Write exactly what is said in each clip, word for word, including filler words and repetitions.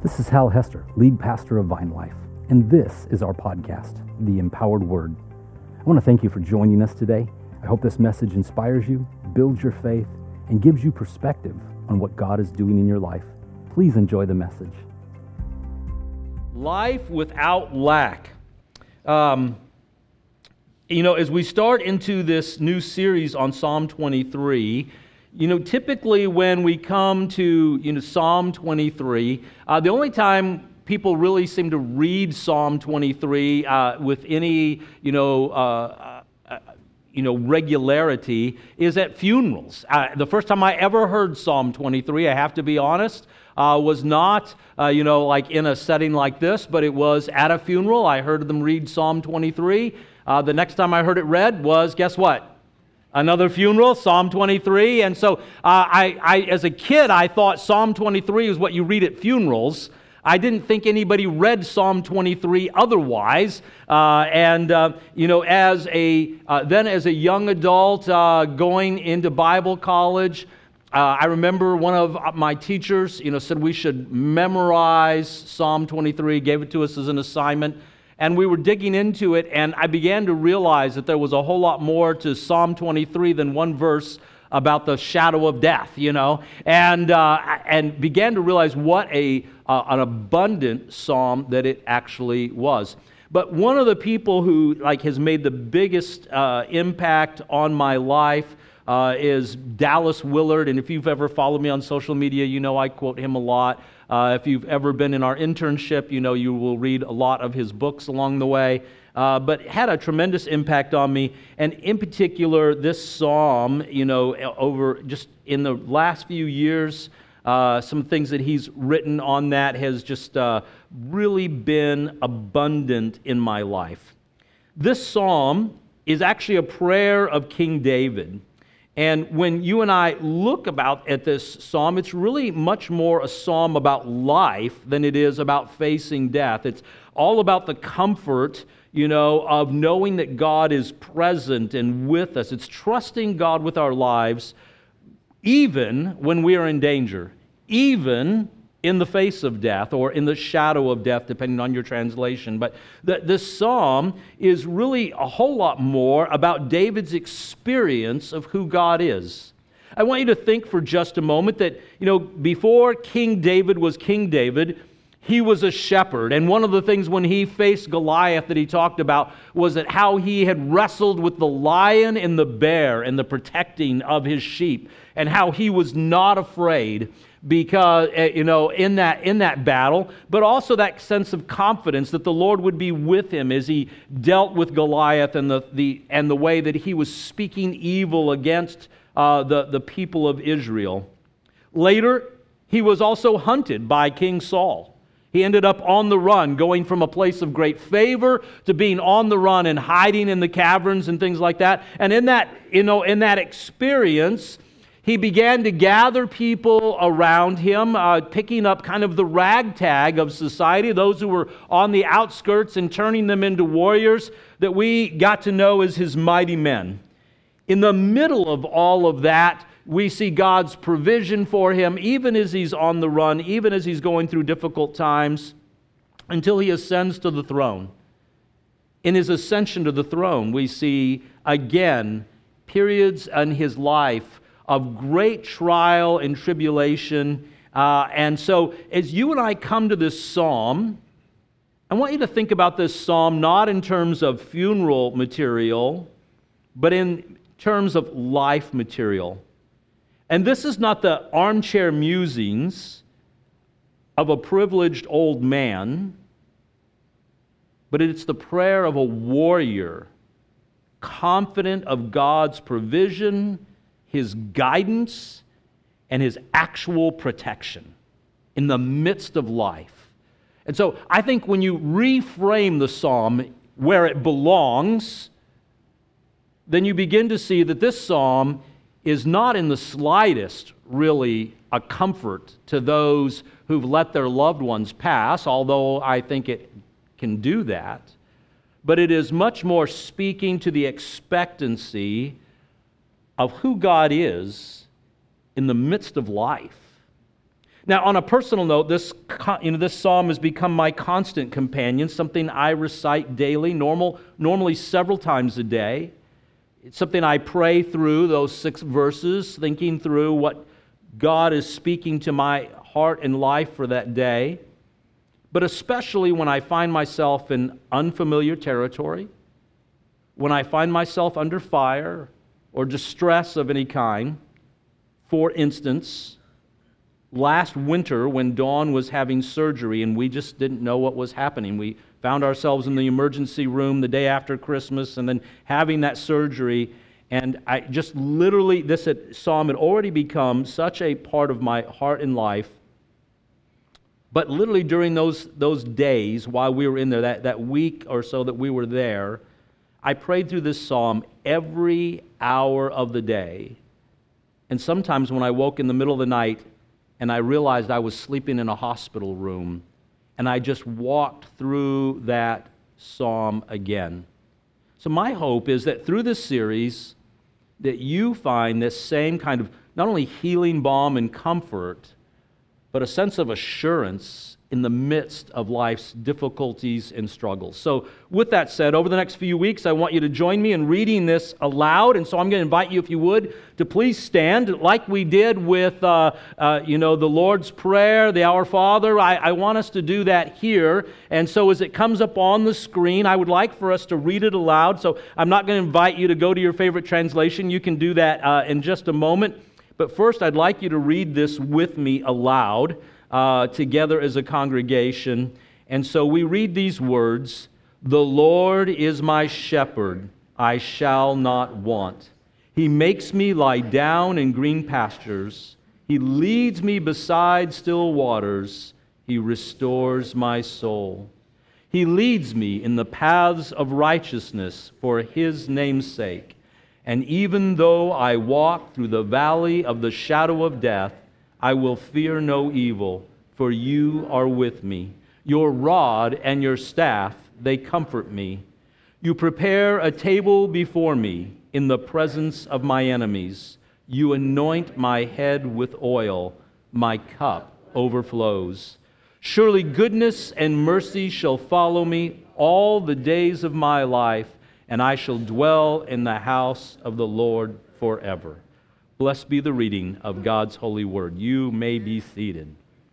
This is Hal Hester, lead pastor of Vine Life, and this is our podcast, The Empowered Word. I want to thank you for joining us today. I hope this message inspires you, builds your faith, and gives you perspective on what God is doing in your life. Please enjoy the message. Life without lack. Um, you know, as we start into this new series on Psalm twenty-three, you know, typically when we come to, you know, Psalm twenty-three, uh, the only time people really seem to read Psalm twenty-three uh, with any, you know, uh, uh, you know, regularity is at funerals. Uh, the first time I ever heard Psalm twenty-three, I have to be honest, uh, was not, uh, you know, like in a setting like this, but it was at a funeral. I heard them read Psalm twenty-three. Uh, the next time I heard it read was, guess what? Another funeral, Psalm twenty-three. And so uh, I, I, as a kid, I thought Psalm twenty-three is what you read at funerals. I didn't think anybody read Psalm twenty-three otherwise. Uh, and, uh, you know, as a, uh, then as a young adult uh, going into Bible college, uh, I remember one of my teachers, you know, said we should memorize Psalm twenty-three, gave it to us as an assignment. And we were digging into it, and I began to realize that there was a whole lot more to Psalm twenty-three than one verse about the shadow of death, you know, and uh, and began to realize what a uh, an abundant psalm that it actually was. But one of the people who like has made the biggest uh, impact on my life uh, is Dallas Willard, and if you've ever followed me on social media, you know I quote him a lot. Uh, if you've ever been in our internship, you know you will read a lot of his books along the way. Uh, but had a tremendous impact on me, and in particular, this psalm, you know, over just in the last few years, uh, some things that he's written on that has just uh, really been abundant in my life. This psalm is actually a prayer of King David. And when you and I look about at this psalm, it's really much more a psalm about life than it is about facing death. It's all about the comfort, you know, of knowing that God is present and with us. It's trusting God with our lives, even when we are in danger, even in the face of death or in the shadow of death, depending on your translation. But the, this psalm is really a whole lot more about David's experience of who God is. I want you to think for just a moment that, you know, before King David was King David, he was a shepherd. And one of the things when he faced Goliath that he talked about was that how he had wrestled with the lion and the bear and the protecting of his sheep, and how he was not afraid because, you know, in that in that battle, but also that sense of confidence that the Lord would be with him as he dealt with Goliath and the, the and the way that he was speaking evil against uh, the, the people of Israel. Later, he was also hunted by King Saul. He ended up on the run, going from a place of great favor to being on the run and hiding in the caverns and things like that. And in that, you know, in that experience, he began to gather people around him, uh, picking up kind of the ragtag of society, those who were on the outskirts, and turning them into warriors that we got to know as his mighty men. In the middle of all of that, we see God's provision for him, even as he's on the run, even as he's going through difficult times, until he ascends to the throne. In his ascension to the throne, we see, again, periods in his life of great trial and tribulation. Uh, and so as you and I come to this psalm, I want you to think about this psalm not in terms of funeral material, but in terms of life material. And this is not the armchair musings of a privileged old man, but it's the prayer of a warrior, confident of God's provision, His guidance, and His actual protection in the midst of life. And so I think when you reframe the psalm where it belongs, then you begin to see that this psalm is not in the slightest really a comfort to those who've let their loved ones pass, although I think it can do that, but it is much more speaking to the expectancy of who God is in the midst of life. Now, on a personal note, this you know this psalm has become my constant companion, something I recite daily, normal, normally several times a day. It's something I pray through those six verses, thinking through what God is speaking to my heart and life for that day. But especially when I find myself in unfamiliar territory, when I find myself under fire or distress of any kind. For instance, last winter when Dawn was having surgery and we just didn't know what was happening. We found ourselves in the emergency room the day after Christmas and then having that surgery. And I just literally, this had, psalm had already become such a part of my heart and life. But literally during those, those days while we were in there, that, that week or so that we were there, I prayed through this psalm every hour of the day. And sometimes when I woke in the middle of the night and I realized I was sleeping in a hospital room, and I just walked through that psalm again. So my hope is that through this series, that you find this same kind of not only healing balm and comfort, but a sense of assurance in the midst of life's difficulties and struggles. So with that said, over the next few weeks, I want you to join me in reading this aloud. And so I'm going to invite you, if you would, to please stand like we did with, uh, uh, you know, the Lord's Prayer, the Our Father. I, I want us to do that here. And so as it comes up on the screen, I would like for us to read it aloud. So I'm not going to invite you to go to your favorite translation. You can do that uh, in just a moment. But first, I'd like you to read this with me aloud. Uh, together as a congregation. And so we read these words, "The Lord is my shepherd, I shall not want. He makes me lie down in green pastures. He leads me beside still waters. He restores my soul. He leads me in the paths of righteousness for His name's sake. And even though I walk through the valley of the shadow of death, I will fear no evil, for you are with me. Your rod and your staff, they comfort me. You prepare a table before me in the presence of my enemies. You anoint my head with oil. My cup overflows. Surely goodness and mercy shall follow me all the days of my life, and I shall dwell in the house of the Lord forever." Blessed be the reading of God's holy word. You may be seated.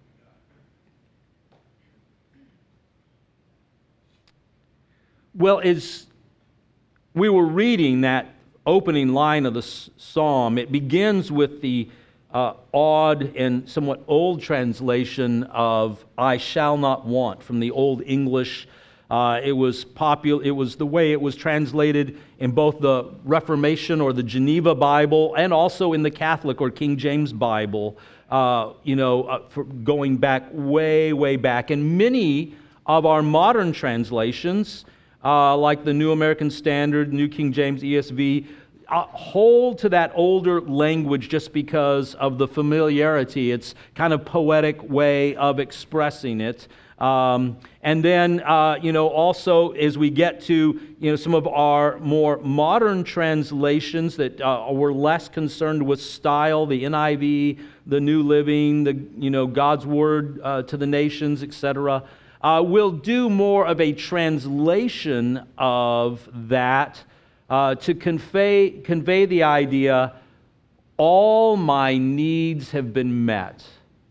Well, as we were reading that opening line of the psalm, it begins with the uh, odd and somewhat old translation of "I shall not want" from the Old English. Uh, it was popular. It was the way it was translated in both the Reformation or the Geneva Bible and also in the Catholic or King James Bible. Uh, you know, uh, for going back way, way back, and many of our modern translations, uh, like the New American Standard, New King James, E S V, uh, hold to that older language just because of the familiarity. It's kind of poetic way of expressing it. Um, and then, uh, you know, also as we get to, you know, some of our more modern translations that uh, were less concerned with style, the N I V, the New Living, the, you know, God's Word uh, to the Nations, et cetera, uh, we'll do more of a translation of that uh, to convey, convey the idea, all my needs have been met.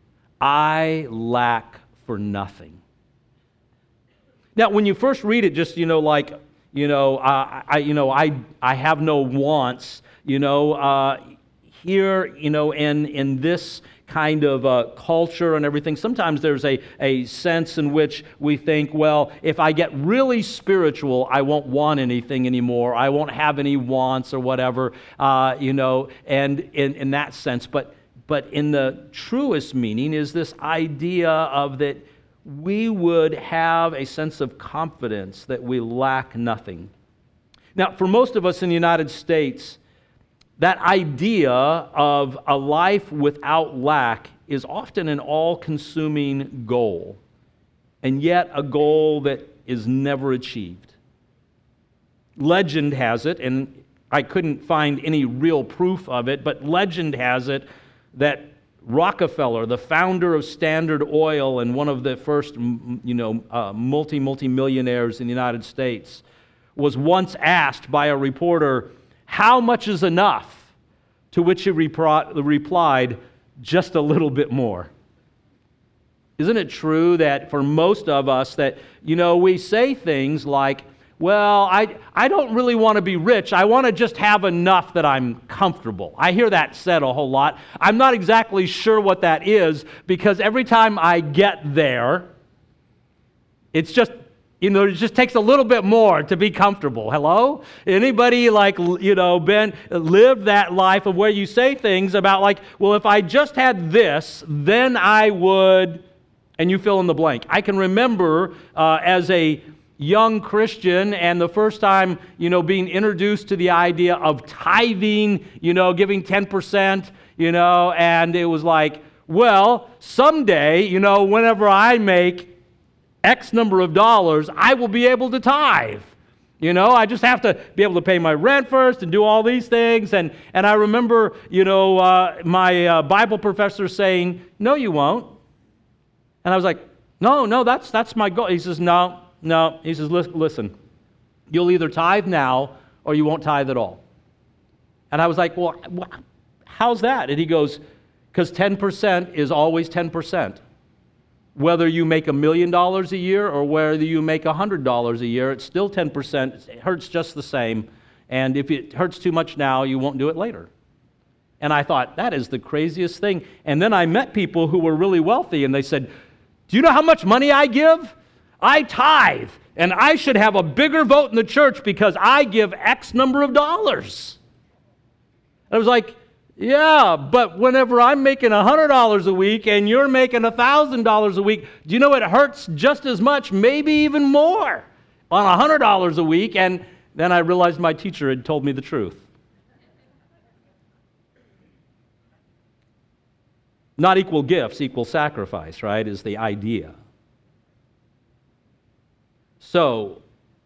I lack for nothing. Now, when you first read it, just, you know, like, you know, uh, I, you know, I, I have no wants, you know, uh, here, you know, in, in this kind of uh, culture and everything, sometimes there's a, a sense in which we think, well, if I get really spiritual, I won't want anything anymore. I won't have any wants or whatever, uh, you know, and in, in that sense. But, but in the truest meaning is this idea of that we would have a sense of confidence that we lack nothing. Now, for most of us in the United States, that idea of a life without lack is often an all-consuming goal, and yet a goal that is never achieved. Legend has it, and I couldn't find any real proof of it, but legend has it that Rockefeller, the founder of Standard Oil and one of the first, you know, uh, multi, multi-millionaires in the United States, was once asked by a reporter, how much is enough? To which he repri- replied, just a little bit more. Isn't it true that for most of us that, you know, we say things like, well, I, I don't really want to be rich. I want to just have enough that I'm comfortable. I hear that said a whole lot. I'm not exactly sure what that is because every time I get there, it's just, you know, it just takes a little bit more to be comfortable. Hello? Anybody like, you know, been, lived that life of where you say things about like, well, if I just had this, then I would, and you fill in the blank. I can remember uh, as a young Christian, and the first time, you know, being introduced to the idea of tithing, you know, giving ten percent, you know, and it was like, well, someday, you know, whenever I make X number of dollars, I will be able to tithe. You know, I just have to be able to pay my rent first and do all these things. And, and I remember, you know, uh, my uh, Bible professor saying, no, you won't. And I was like, no, no, that's that's my goal. He says, no. No, he says, listen, you'll either tithe now or you won't tithe at all. And I was like, well, how's that? And he goes, because ten percent is always ten percent. Whether you make a million dollars a year or whether you make one hundred dollars a year, it's still ten percent. It hurts just the same. And if it hurts too much now, you won't do it later. And I thought, that is the craziest thing. And then I met people who were really wealthy, and they said, do you know how much money I give? I tithe, and I should have a bigger vote in the church because I give X number of dollars. And I was like, yeah, but whenever I'm making one hundred dollars a week and you're making one thousand dollars a week, do you know it hurts just as much, maybe even more, on one hundred dollars a week? And then I realized my teacher had told me the truth. Not equal gifts, equal sacrifice, right, is the idea. So,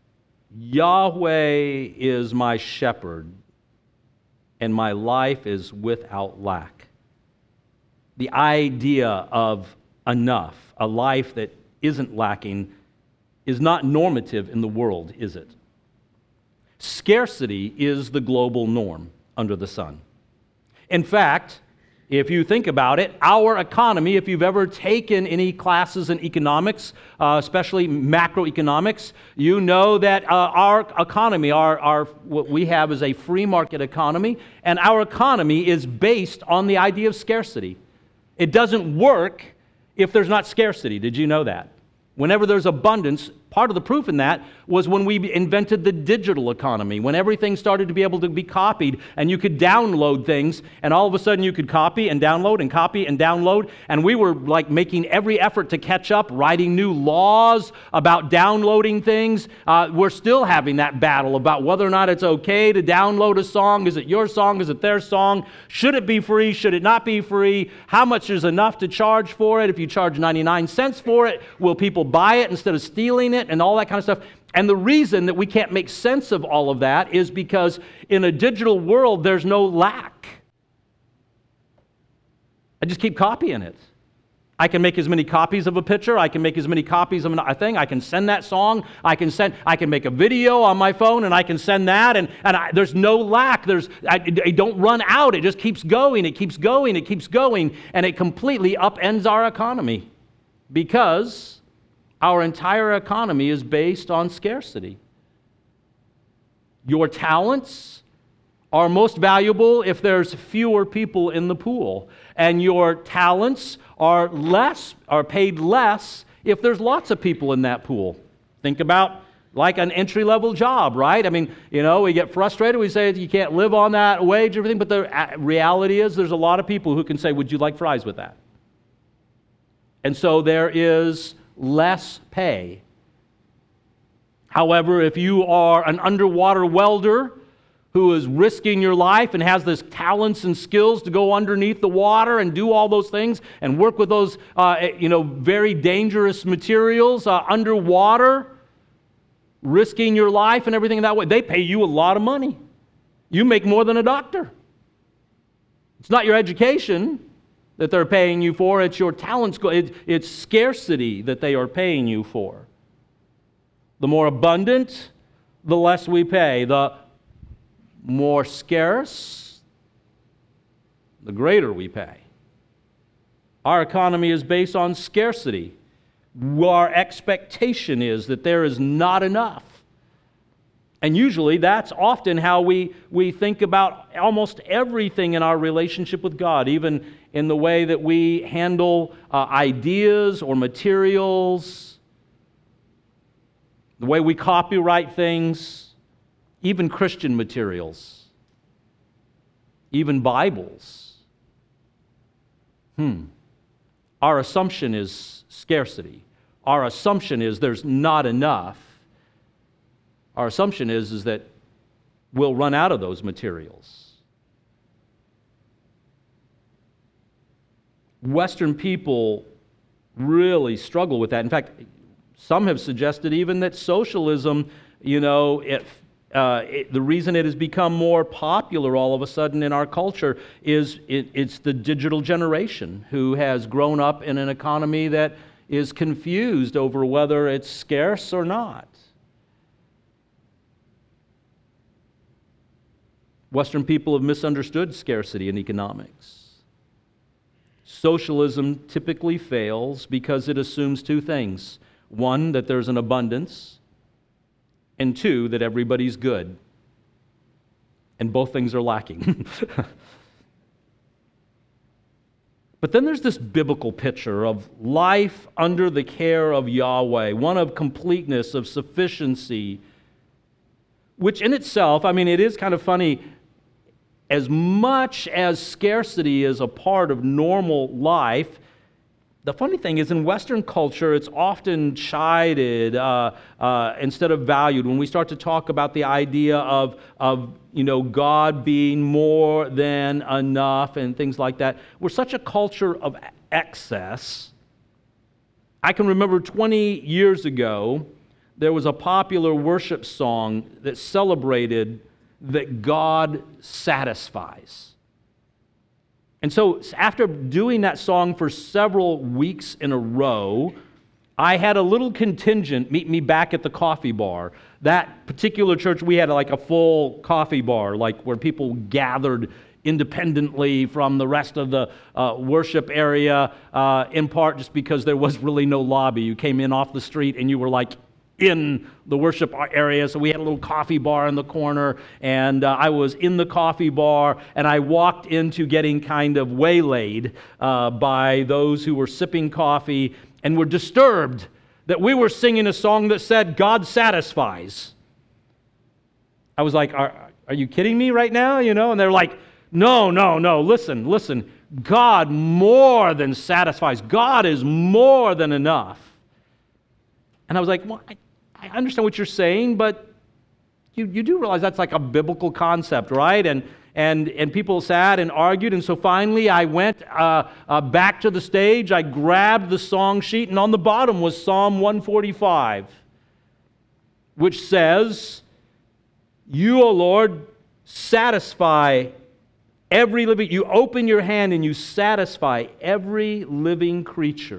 Yahweh is my shepherd, and my life is without lack. The idea of enough, a life that isn't lacking, is not normative in the world, is it? Scarcity is the global norm under the sun. In fact, if you think about it, our economy, if you've ever taken any classes in economics, uh, especially macroeconomics, you know that uh, our economy, our, our what we have is a free market economy, and our economy is based on the idea of scarcity. It doesn't work if there's not scarcity. Did you know that? Whenever there's abundance, part of the proof in that was when we invented the digital economy, when everything started to be able to be copied and you could download things, and all of a sudden you could copy and download and copy and download, and we were like making every effort to catch up, writing new laws about downloading things. Uh, we're still having that battle about whether or not it's okay to download a song. Is it your song? Is it their song? Should it be free? Should it not be free? How much is enough to charge for it? If you charge ninety-nine cents for it, will people buy it instead of stealing it? And all that kind of stuff. And the reason that we can't make sense of all of that is because in a digital world, there's no lack. I just keep copying it. I can make as many copies of a picture. I can make as many copies of a thing. I can send that song. I can send. I can make a video on my phone, and I can send that. And, and I, there's no lack. There's. I, I don't run out. It just keeps going. It keeps going. It keeps going. And it completely upends our economy because our entire economy is based on scarcity. Your talents are most valuable if there's fewer people in the pool, and your talents are less, are paid less if there's lots of people in that pool. Think about like an entry-level job, right? I mean, you know, we get frustrated. We say you can't live on that wage, everything, but the reality is there's a lot of people who can say, would you like fries with that? And so there is less pay. However, if you are an underwater welder who is risking your life and has this talents and skills to go underneath the water and do all those things and work with those, uh, you know, very dangerous materials uh, underwater, risking your life and everything that way, they pay you a lot of money. You make more than a doctor. It's not your education. that they're paying you for. It's your talents. It, it's scarcity that they are paying you for. The more abundant, the less we pay. The more scarce, the greater we pay. Our economy is based on scarcity. Our expectation is that there is not enough. And usually that's often how we, we think about almost everything in our relationship with God, even in the way that we handle uh, ideas or materials, the way we copyright things, even Christian materials, even Bibles. Hmm. Our assumption is scarcity. Our assumption is there's not enough. Our assumption is, is that we'll run out of those materials. Western people really struggle with that. In fact, some have suggested even that socialism, you know, it, uh, it, the reason it has become more popular all of a sudden in our culture is it, it's the digital generation who has grown up in an economy that is confused over whether it's scarce or not. Western people have misunderstood scarcity in economics. Socialism typically fails because it assumes two things. One, that there's an abundance, and two, that everybody's good. And both things are lacking. But then there's this biblical picture of life under the care of Yahweh, one of completeness, of sufficiency, which in itself, I mean, it is kind of funny. As much as scarcity is a part of normal life, the funny thing is in Western culture, it's often chided uh, uh, instead of valued. When we start to talk about the idea of, of you know, God being more than enough and things like that, we're such a culture of excess. I can remember twenty years ago, there was a popular worship song that celebrated that God satisfies. And so after doing that song for several weeks in a row, I had a little contingent meet me back at the coffee bar. That particular church, we had like a full coffee bar, like where people gathered independently from the rest of the uh, worship area, uh, in part just because there was really no lobby. You came in off the street and you were like in the worship area, so we had a little coffee bar in the corner, and uh, I was in the coffee bar, and I walked into getting kind of waylaid uh, by those who were sipping coffee and were disturbed that we were singing a song that said, God satisfies. I was like, are, are you kidding me right now? You know, and they're like, no, no, no, listen, listen, God more than satisfies. God is more than enough. And I was like, well, I, I understand what you're saying, but you, you do realize that's like a biblical concept, right? And and and people sat and argued, and so finally I went uh, uh, back to the stage. I grabbed the song sheet, and on the bottom was Psalm one forty-five, which says, you, O Lord, satisfy every living, you open your hand and you satisfy every living creature.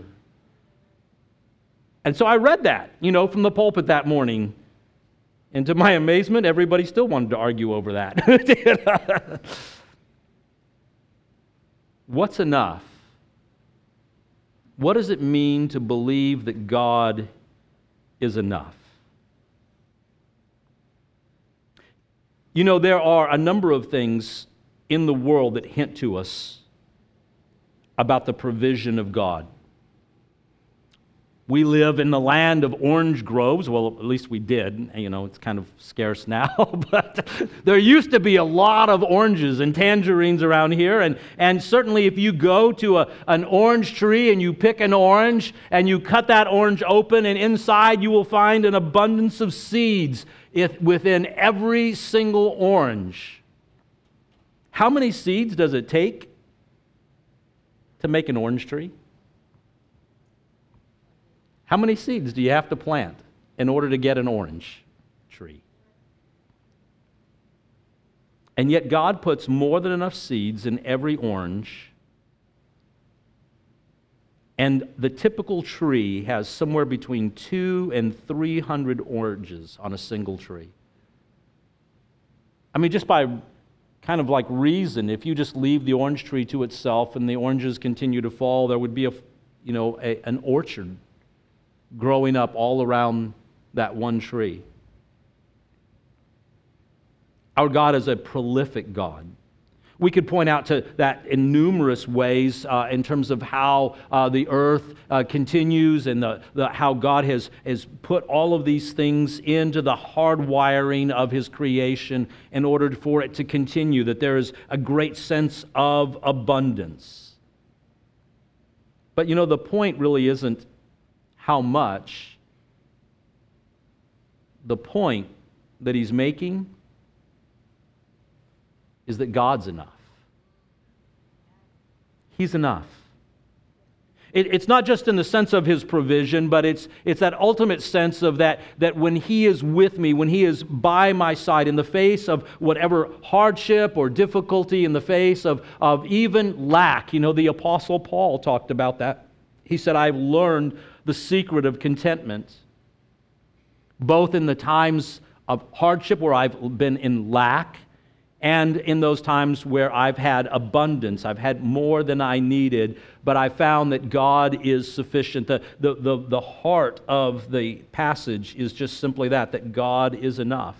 And so I read that, you know, from the pulpit that morning. And to my amazement, everybody still wanted to argue over that. What's enough? What does it mean to believe that God is enough? You know, there are a number of things in the world that hint to us about the provision of God. We live in the land of orange groves. Well, at least we did. You know, it's kind of scarce now. But there used to be a lot of oranges and tangerines around here. And, and certainly if you go to a, an orange tree and you pick an orange and you cut that orange open, and inside you will find an abundance of seeds if, within every single orange. How many seeds does it take to make an orange tree? How many seeds do you have to plant in order to get an orange tree? And yet God puts more than enough seeds in every orange And the typical tree has somewhere between two and three hundred oranges on a single tree. I mean, just by kind of like reason, if you just leave the orange tree to itself and the oranges continue to fall, there would be a, you know, a, an orchard growing up all around that one tree. Our God is a prolific God. We could point out to that in numerous ways uh, in terms of how uh, the earth uh, continues and the, the, how God has, has put all of these things into the hardwiring of His creation in order for it to continue, that there is a great sense of abundance. But you know, the point really isn't how much. The point that He's making is that God's enough. He's enough. It, it's not just in the sense of His provision, but it's, it's that ultimate sense of that, that when He is with me, when He is by my side, in the face of whatever hardship or difficulty, in the face of, of even lack. You know, the Apostle Paul talked about that. He said, I've learned the secret of contentment, both in the times of hardship where I've been in lack, and in those times where I've had abundance, I've had more than I needed, but I found that God is sufficient. The, the, the, the heart of the passage is just simply that, that God is enough.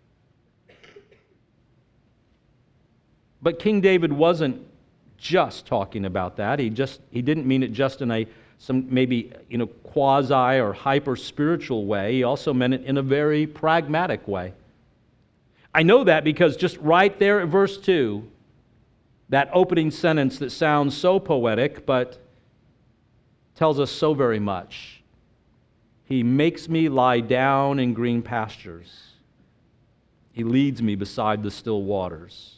But King David wasn't just talking about that. He just he didn't mean it just in a some maybe you know quasi or hyper spiritual way. He also meant it in a very pragmatic way. I know that because just right there at verse two, that opening sentence that sounds so poetic but tells us so very much. He makes me lie down in green pastures. He leads me beside the still waters.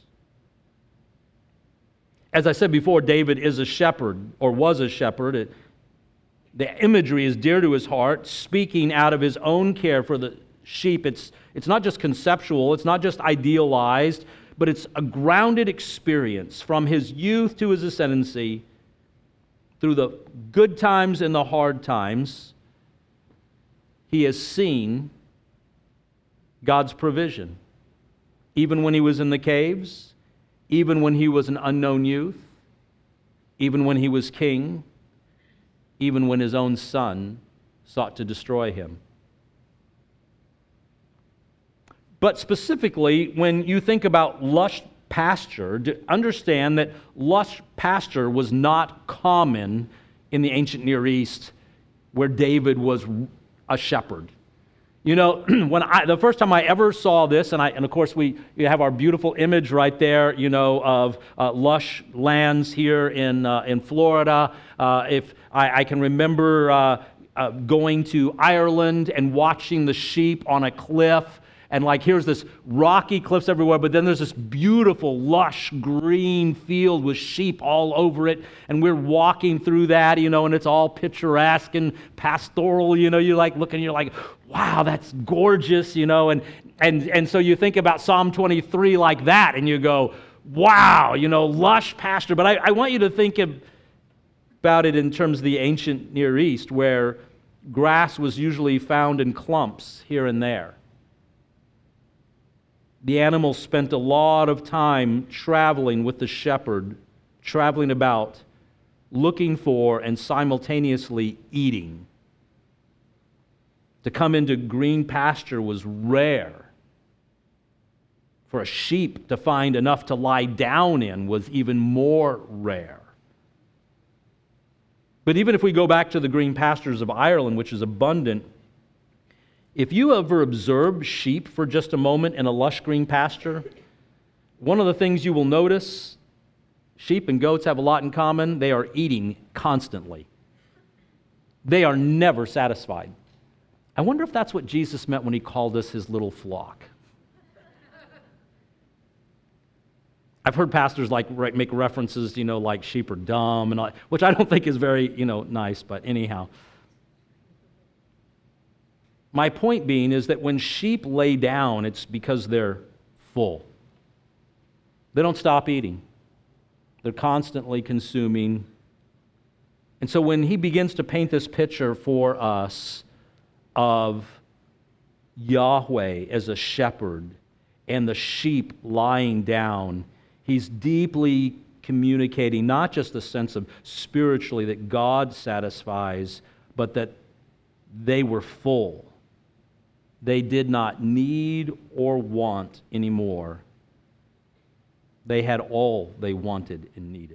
As I said before, David is a shepherd, or was a shepherd. It, the imagery is dear to his heart, speaking out of his own care for the sheep. It's, it's not just conceptual, it's not just idealized, but it's a grounded experience from his youth to his ascendancy, through the good times and the hard times. He has seen God's provision. Even when he was in the caves, even when he was an unknown youth, even when he was king, even when his own son sought to destroy him. But specifically, when you think about lush pasture, understand that lush pasture was not common in the ancient Near East where David was a shepherd. You know, when I, the first time I ever saw this, and I, and of course we, we have our beautiful image right there, you know, of uh, lush lands here in uh, in Florida. Uh, if I, I can remember uh, uh, going to Ireland and watching the sheep on a cliff. And like here's this rocky cliffs everywhere, but then there's this beautiful, lush, green field with sheep all over it. And we're walking through that, you know, and it's all picturesque and pastoral, you know, you like look and you're like, wow, that's gorgeous, you know. And and and so you think about Psalm twenty-three like that, and you go, wow, you know, lush pasture. But I, I want you to think of, about it in terms of the ancient Near East, where grass was usually found in clumps here and there. The animals spent a lot of time traveling with the shepherd, traveling about, looking for and simultaneously eating. To come into green pasture was rare. For a sheep to find enough to lie down in was even more rare. But even if we go back to the green pastures of Ireland, which is abundant, if you ever observe sheep for just a moment in a lush green pasture, one of the things you will notice, sheep and goats have a lot in common. They are eating constantly. They are never satisfied. I wonder if that's what Jesus meant when he called us his little flock. I've heard pastors like make references, you know, like sheep are dumb, and all, which I don't think is very, you know, nice, but anyhow. My point being is that when sheep lay down, it's because they're full. They don't stop eating. They're constantly consuming And so when he begins to paint this picture for us of Yahweh as a shepherd and the sheep lying down, he's deeply communicating not just the sense of spiritually that God satisfies, but that they were full. They did not need or want anymore. They had all they wanted and needed.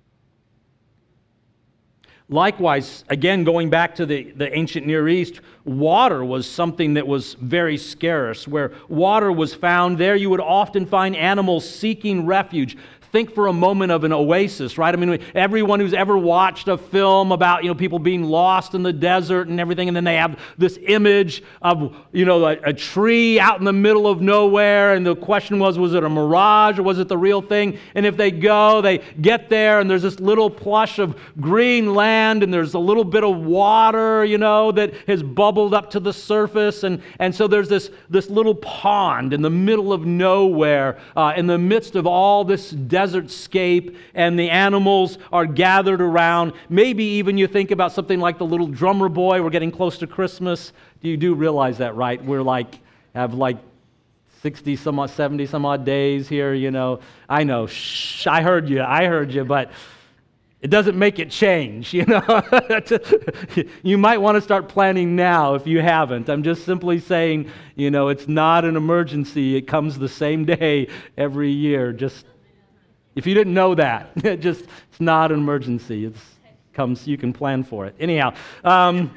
Likewise, again, going back to the, the ancient Near East, water was something that was very scarce. Where water was found, there you would often find animals seeking refuge. Think for a moment of an oasis, right? I mean, everyone who's ever watched a film about, you know, people being lost in the desert and everything, and then they have this image of, you know, a, a tree out in the middle of nowhere, and the question was, was it a mirage or was it the real thing? And if they go, they get there, and there's this little plush of green land, and there's a little bit of water, you know, that has bubbled up to the surface, and, and so there's this, this little pond in the middle of nowhere, uh, in the midst of all this desert desertscape, and the animals are gathered around. Maybe even you think about something like the little drummer boy. We're getting close to Christmas. You do realize that, right? We're like, have like sixty some odd, seventy some odd days here, you know. I know, shh, I heard you, I heard you, but it doesn't make it change, you know. You might want to start planning now if you haven't. I'm just simply saying, you know, it's not an emergency. It comes the same day every year. Just if you didn't know that, it just it's not an emergency. It comes, you can plan for it. Anyhow, um,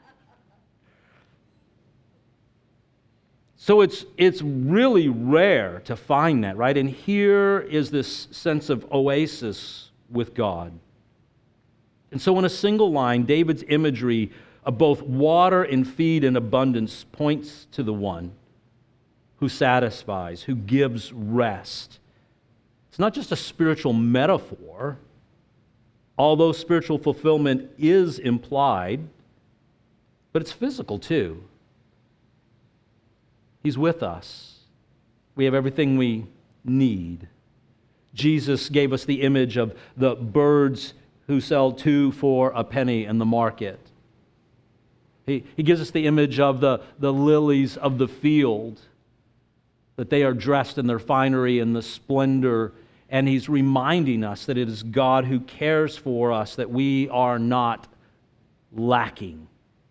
so it's it's really rare to find that, right? And here is this sense of oasis with God. And so in a single line, David's imagery of both water and feed in abundance points to the one who satisfies, who gives rest. It's not just a spiritual metaphor, although spiritual fulfillment is implied, but it's physical too. He's with us. We have everything we need. Jesus gave us the image of the birds who sell two for a penny in the market. He, he gives us the image of the, the lilies of the field, that they are dressed in their finery and the splendor. And he's reminding us that it is God who cares for us, that we are not lacking.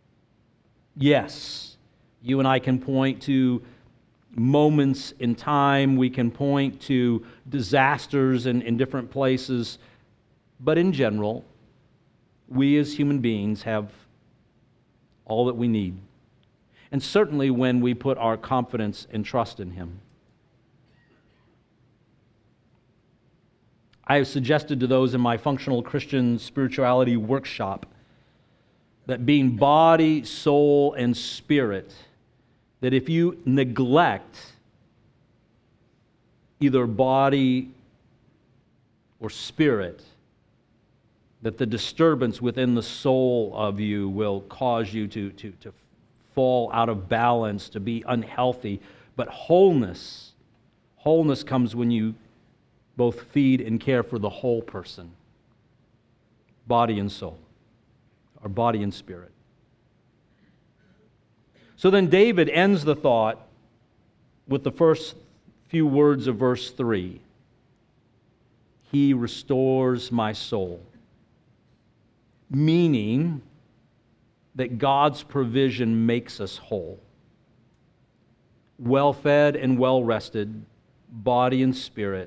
Yes, you and I can point to moments in time. We can point to disasters in, in different places. But in general, we as human beings have all that we need. And certainly when we put our confidence and trust in Him. I have suggested to those in my Functional Christian Spirituality workshop that being body, soul, and spirit, that if you neglect either body or spirit, that the disturbance within the soul of you will cause you to, to, to fall out of balance, to be unhealthy. But wholeness, wholeness comes when you both feed and care for the whole person, body and soul, or body and spirit. So then David ends the thought with the first few words of verse three. He restores my soul. Meaning that God's provision makes us whole. Well-fed and well-rested, body and spirit,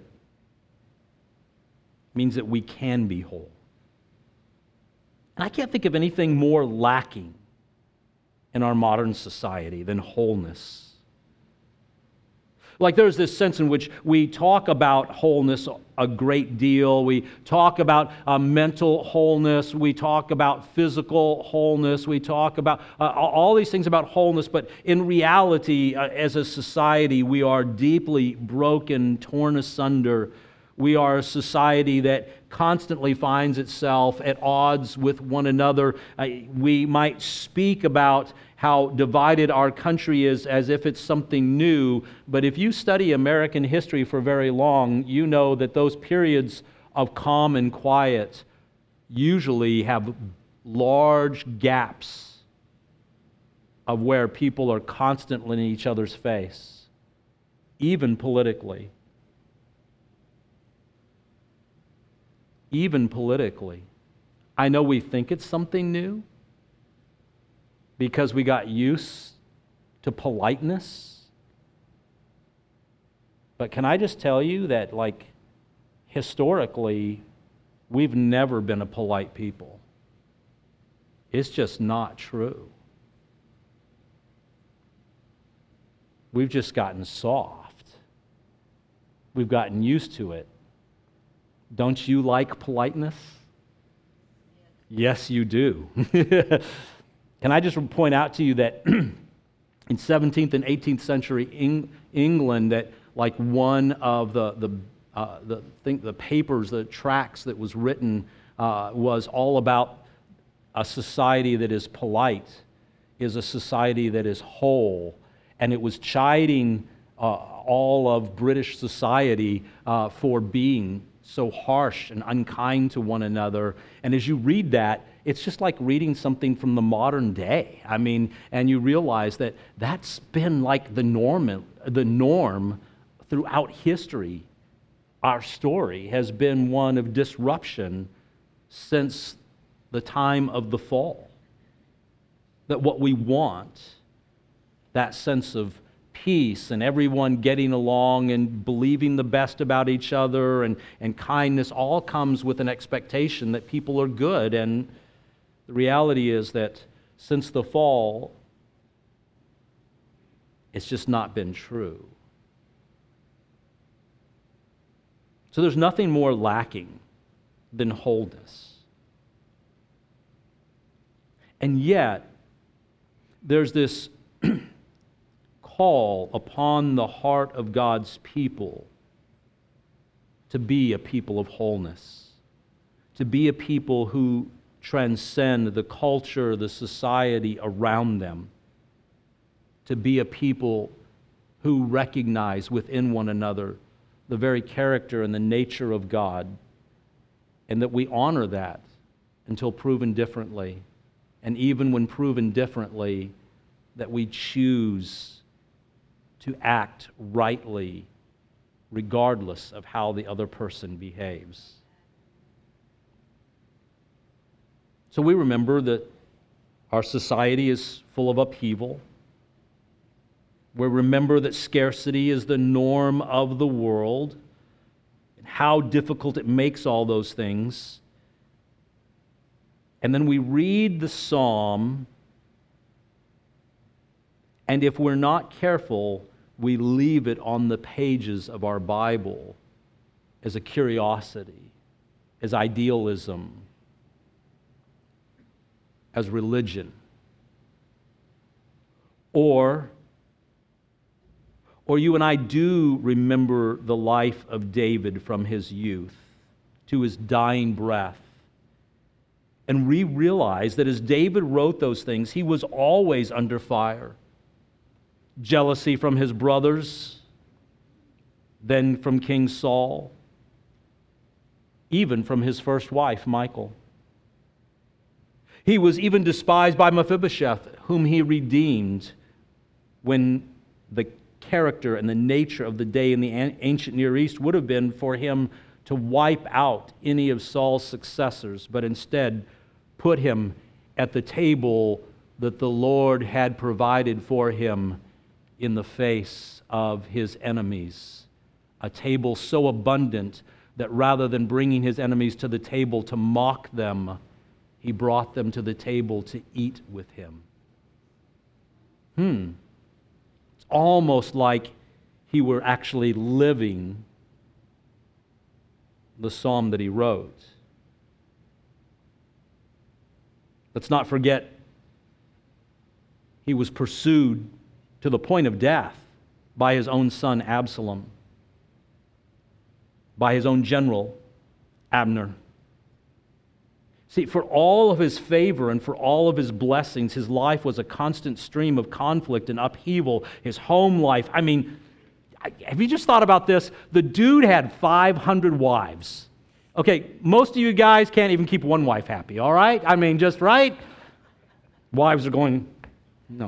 means that we can be whole. And I can't think of anything more lacking in our modern society than wholeness. Like there's this sense in which we talk about wholeness a great deal. We talk about uh, mental wholeness. We talk about physical wholeness. We talk about uh, all these things about wholeness. But in reality, uh, as a society, we are deeply broken, torn asunder. We are a society that constantly finds itself at odds with one another. Uh, we might speak about how divided our country is as if it's something new, but if you study American history for very long, you know that those periods of calm and quiet usually have large gaps of where people are constantly in each other's face, even politically. Even politically. I know we think it's something new because we got used to politeness. But can I just tell you that, like, historically, we've never been a polite people. It's just not true. We've just gotten soft. We've gotten used to it. Don't you like politeness? Yes, you do. Can I just point out to you that in seventeenth and eighteenth century Eng- England, that like one of the the uh, the think the papers, the tracts that was written uh, was all about a society that is polite, is a society that is whole, and it was chiding uh, all of British society uh, for being so harsh and unkind to one another. And as you read that, it's just like reading something from the modern day. I mean, and you realize that that's been like the norm, the norm throughout history. Our story has been one of disruption since the time of the fall. That what we want, that sense of peace and everyone getting along and believing the best about each other and, and kindness, all comes with an expectation that people are good. And the reality is that since the fall, it's just not been true. So there's nothing more lacking than wholeness. And yet, there's this call upon the heart of God's people to be a people of wholeness, to be a people who transcend the culture, the society around them, to be a people who recognize within one another the very character and the nature of God, and that we honor that until proven differently. And even when proven differently, that we choose to act rightly regardless of how the other person behaves. So we remember that our society is full of upheaval. We remember that scarcity is the norm of the world, and how difficult it makes all those things. And then we read the psalm, and if we're not careful, we leave it on the pages of our Bible as a curiosity, as idealism, as religion. Or, or you and I do remember the life of David from his youth to his dying breath. And we realize that as David wrote those things, he was always under fire. Jealousy from his brothers, then from King Saul, even from his first wife, Michal. He was even despised by Mephibosheth, whom he redeemed when the character and the nature of the day in the ancient Near East would have been for him to wipe out any of Saul's successors, but instead put him at the table that the Lord had provided for him in the face of his enemies. A table so abundant that rather than bringing his enemies to the table to mock them, he brought them to the table to eat with him. Hmm. It's almost like he were actually living the psalm that he wrote. Let's not forget, he was pursued to the point of death by his own son Absalom, by his own general Abner. See, for all of his favor and for all of his blessings, his life was a constant stream of conflict and upheaval. His home life, I mean, have you just thought about this? The dude had five hundred wives. Okay, most of you guys can't even keep one wife happy, all right? I mean, just right? Wives are going, no.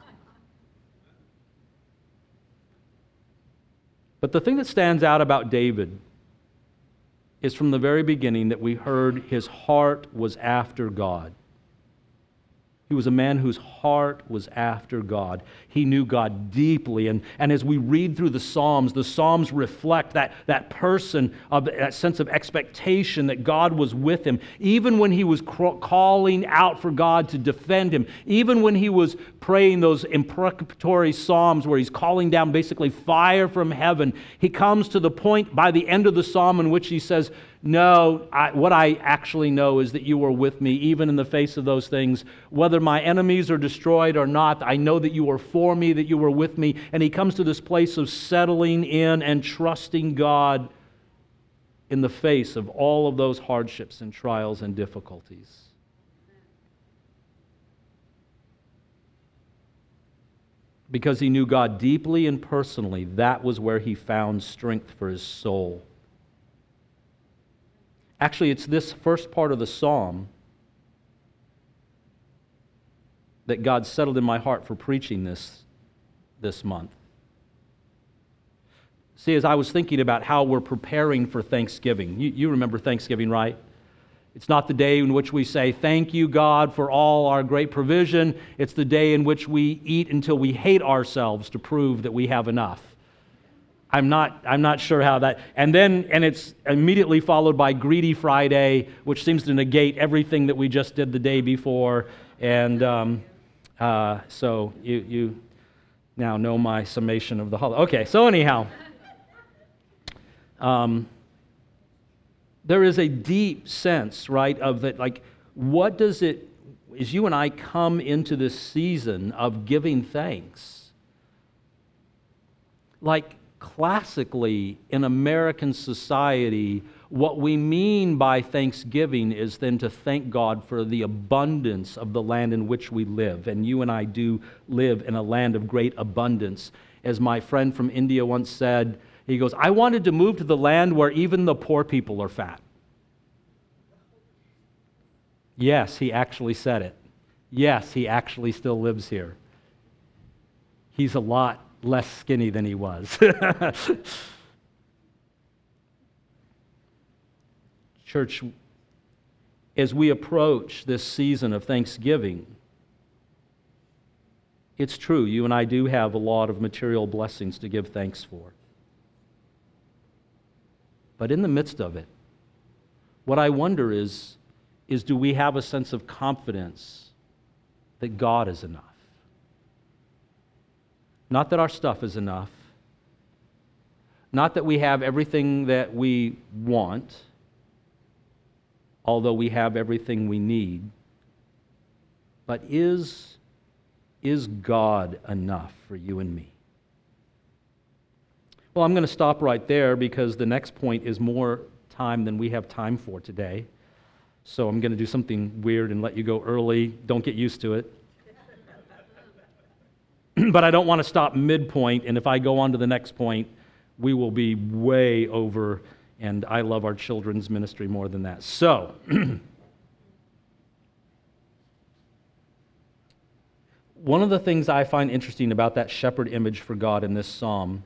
But the thing that stands out about David is from the very beginning that we heard his heart was after God. He was a man whose heart was after God. He knew God deeply. And, and as we read through the Psalms, the Psalms reflect that, that person, of that sense of expectation that God was with him. Even when he was cr- calling out for God to defend him, even when he was praying those imprecatory Psalms where he's calling down basically fire from heaven, he comes to the point by the end of the Psalm in which he says, no, I, what I actually know is that you are with me, even in the face of those things. Whether my enemies are destroyed or not, I know that you are for me, that you are with me. And he comes to this place of settling in and trusting God in the face of all of those hardships and trials and difficulties. Because he knew God deeply and personally, that was where he found strength for his soul. Actually, it's this first part of the psalm that God settled in my heart for preaching this this month. See, as I was thinking about how we're preparing for Thanksgiving, you, you remember Thanksgiving, right? It's not the day in which we say, thank you, God, for all our great provision. It's the day in which we eat until we hate ourselves to prove that we have enough. I'm not, I'm not sure how that, and then, and it's immediately followed by Greedy Friday, which seems to negate everything that we just did the day before, and um, uh, so you, you now know my summation of the holiday. Okay, so anyhow, um, there is a deep sense, right, of that, like, what does it, as you and I come into this season of giving thanks, like, classically, in American society, what we mean by thanksgiving is then to thank God for the abundance of the land in which we live. And you and I do live in a land of great abundance. As my friend from India once said, he goes, I wanted to move to the land where even the poor people are fat. Yes, he actually said it. Yes, he actually still lives here. He's a lot less skinny than he was. Church, as we approach this season of Thanksgiving, it's true, you and I do have a lot of material blessings to give thanks for. But in the midst of it, what I wonder is, is do we have a sense of confidence that God is enough? Not that our stuff is enough. Not that we have everything that we want, although we have everything we need. But is, is God enough for you and me? Well, I'm going to stop right there because the next point is more time than we have time for today. So I'm going to do something weird and let you go early. Don't get used to it. But I don't want to stop midpoint, and if I go on to the next point, we will be way over, and I love our children's ministry more than that. So, one of the things I find interesting about that shepherd image for God in this psalm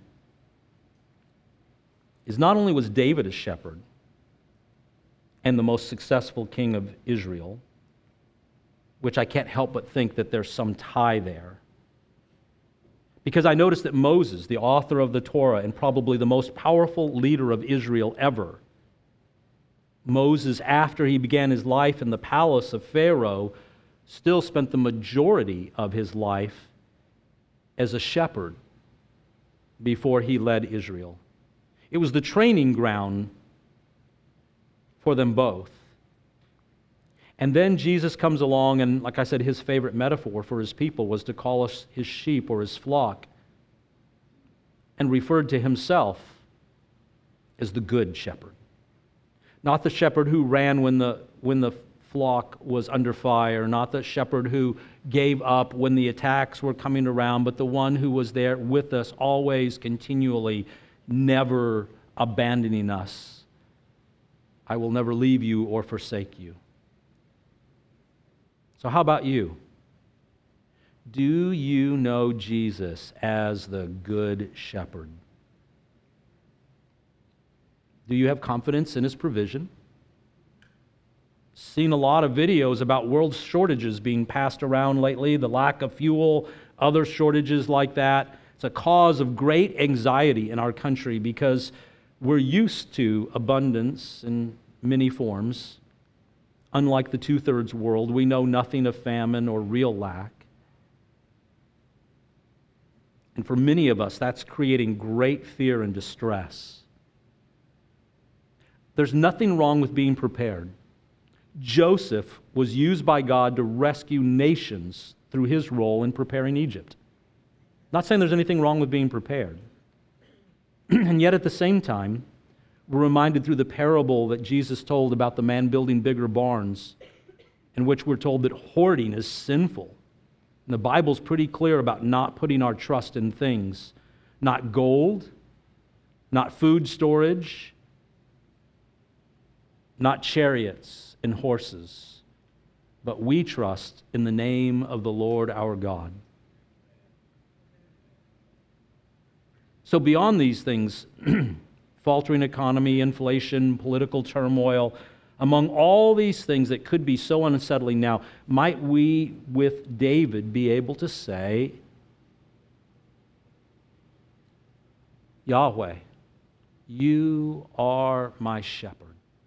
is not only was David a shepherd and the most successful king of Israel, which I can't help but think that there's some tie there, because I noticed that Moses, the author of the Torah and probably the most powerful leader of Israel ever, Moses, after he began his life in the palace of Pharaoh, still spent the majority of his life as a shepherd before he led Israel. It was the training ground for them both. And then Jesus comes along, and like I said, his favorite metaphor for his people was to call us his sheep or his flock, and referred to himself as the good shepherd. Not the shepherd who ran when the, when the flock was under fire, not the shepherd who gave up when the attacks were coming around, but the one who was there with us always, continually, never abandoning us. I will never leave you or forsake you. So how about you? Do you know Jesus as the Good Shepherd? Do you have confidence in His provision? Seen a lot of videos about world shortages being passed around lately, the lack of fuel, other shortages like that. It's a cause of great anxiety in our country because we're used to abundance in many forms. Unlike the two-thirds world, we know nothing of famine or real lack. And for many of us, that's creating great fear and distress. There's nothing wrong with being prepared. Joseph was used by God to rescue nations through his role in preparing Egypt. Not saying there's anything wrong with being prepared. And yet at the same time, we're reminded through the parable that Jesus told about the man building bigger barns, in which we're told that hoarding is sinful. And the Bible's pretty clear about not putting our trust in things, not gold, not food storage, not chariots and horses, but we trust in the name of the Lord our God. So beyond these things, faltering economy, inflation, political turmoil, among all these things that could be so unsettling now, might we, with David, be able to say, Yahweh, you are my shepherd.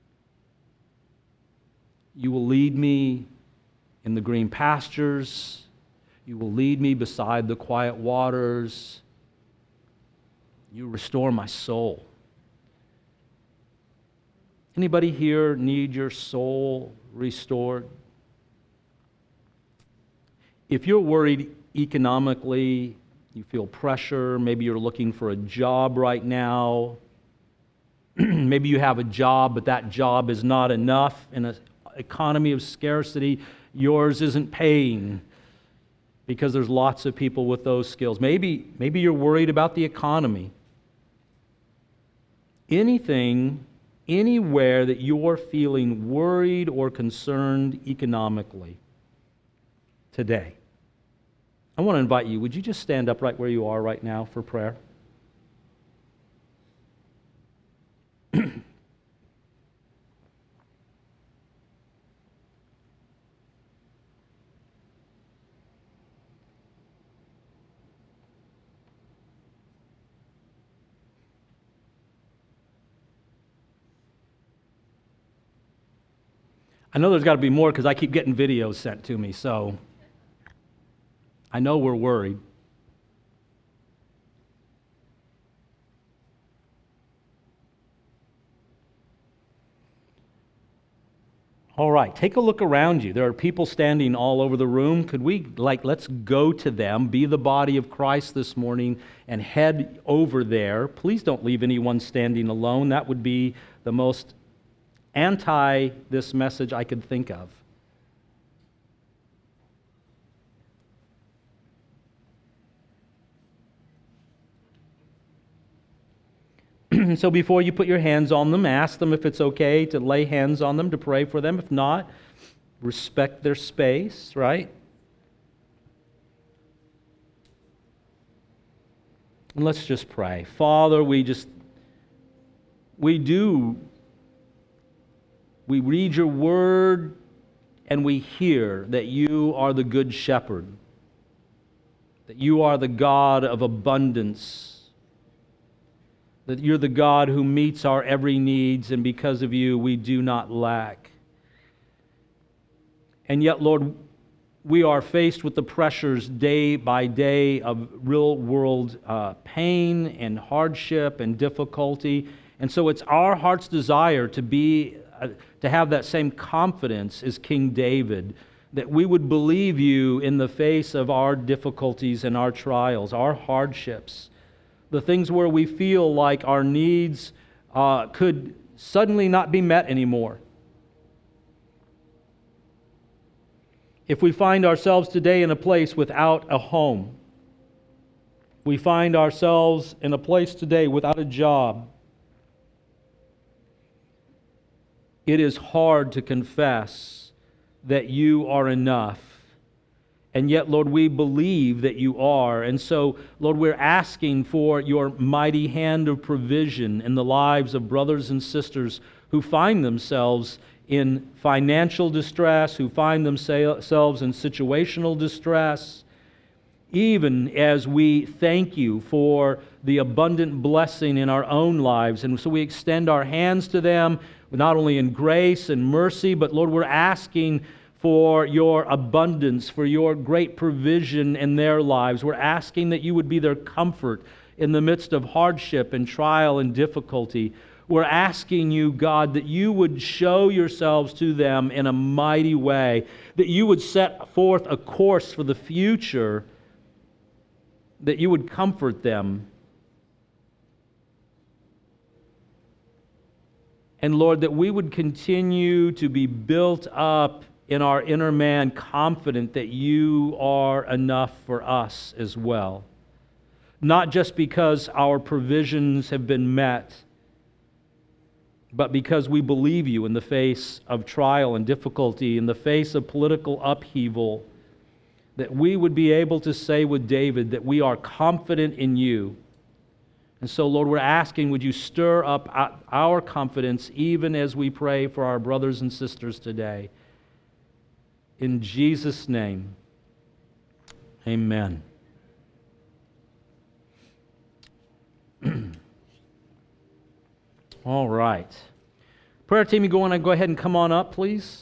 You will lead me in the green pastures. You will lead me beside the quiet waters. You restore my soul. Anybody here need your soul restored? If you're worried economically, you feel pressure, maybe you're looking for a job right now, maybe you have a job, but that job is not enough in an economy of scarcity, yours isn't paying because there's lots of people with those skills. Maybe, maybe you're worried about the economy. Anything, anywhere that you're feeling worried or concerned economically today, I want to invite you, would you just stand up right where you are right now for prayer? I know there's got to be more because I keep getting videos sent to me, so I know we're worried. All right, take a look around you. There are people standing all over the room. Could we, like, let's go to them, be the body of Christ this morning, and head over there. Please don't leave anyone standing alone. That would be the most anti this message I could think of. So before you put your hands on them, ask them if it's okay to lay hands on them, to pray for them. If not, respect their space, right? And let's just pray. Father, we just, we do We read your word and we hear that you are the good shepherd, that you are the God of abundance, that you're the God who meets our every needs, and because of you we do not lack. And yet, Lord, we are faced with the pressures day by day of real world uh, pain and hardship and difficulty. And so it's our heart's desire to be uh, to have that same confidence as King David, that we would believe you in the face of our difficulties and our trials, our hardships, the things where we feel like our needs uh, could suddenly not be met anymore. If we find ourselves today in a place without a home, we find ourselves in a place today without a job, it is hard to confess that you are enough. And yet, Lord, we believe that you are. And so, Lord, we're asking for your mighty hand of provision in the lives of brothers and sisters who find themselves in financial distress, who find themselves in situational distress, even as we thank you for the abundant blessing in our own lives. And so we extend our hands to them, not only in grace and mercy, but Lord, we're asking for your abundance, for your great provision in their lives. We're asking that you would be their comfort in the midst of hardship and trial and difficulty. We're asking you, God, that you would show yourselves to them in a mighty way, that you would set forth a course for the future, that you would comfort them. And Lord, that we would continue to be built up in our inner man, confident that you are enough for us as well. Not just because our provisions have been met, but because we believe you in the face of trial and difficulty, in the face of political upheaval, that we would be able to say with David that we are confident in you. And so, Lord, we're asking, would you stir up our confidence even as we pray for our brothers and sisters today? In Jesus' name, amen. All right. Prayer team, you go on and go ahead and come on up, please.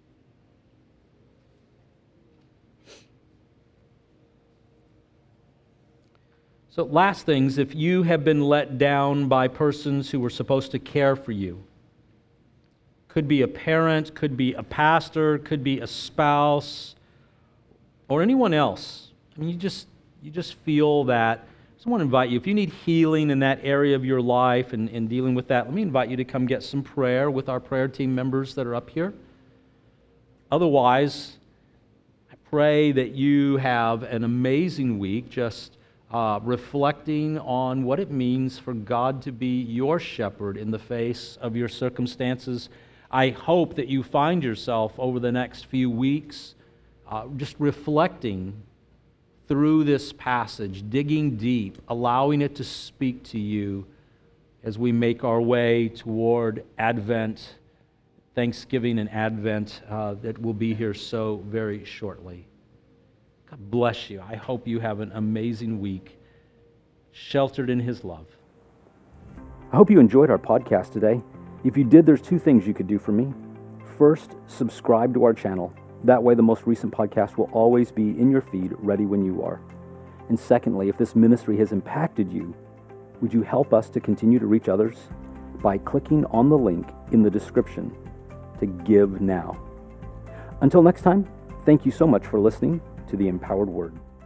So last things, if you have been let down by persons who were supposed to care for you, could be a parent, could be a pastor, could be a spouse, or anyone else. I mean, you just you just feel that. I just want to invite you, if you need healing in that area of your life and, and dealing with that, let me invite you to come get some prayer with our prayer team members that are up here. Otherwise, I pray that you have an amazing week just uh, reflecting on what it means for God to be your shepherd in the face of your circumstances. I hope that you find yourself over the next few weeks uh, just reflecting through this passage, digging deep, allowing it to speak to you as we make our way toward Advent, Thanksgiving and Advent uh, that will be here so very shortly. God bless you. I hope you have an amazing week, sheltered in His love. I hope you enjoyed our podcast today. If you did, there's two things you could do for me. First, subscribe to our channel. That way the most recent podcast will always be in your feed, ready when you are. And secondly, if this ministry has impacted you, would you help us to continue to reach others by clicking on the link in the description to give now. Until next time, thank you so much for listening to the Empowered Word.